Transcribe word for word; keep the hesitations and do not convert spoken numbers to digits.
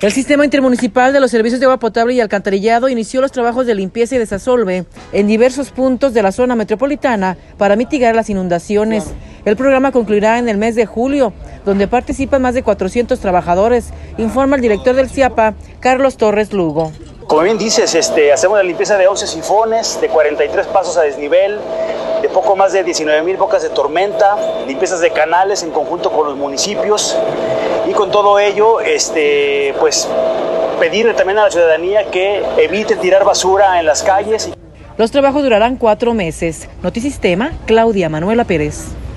El Sistema Intermunicipal de los Servicios de Agua Potable y Alcantarillado inició los trabajos de limpieza y desasolve en diversos puntos de la zona metropolitana para mitigar las inundaciones. El programa concluirá en el mes de julio, donde participan más de cuatrocientos trabajadores, informa el director del C I A P A, Carlos Torres Lugo. Como bien dices, este, hacemos la limpieza de once sifones, de cuarenta y tres pasos a desnivel, de poco más de diecinueve mil bocas de tormenta, limpiezas de canales en conjunto con los municipios, y con todo ello, este, pues, pedirle también a la ciudadanía que evite tirar basura en las calles. Los trabajos durarán cuatro meses. Notisistema, Claudia Manuela Pérez.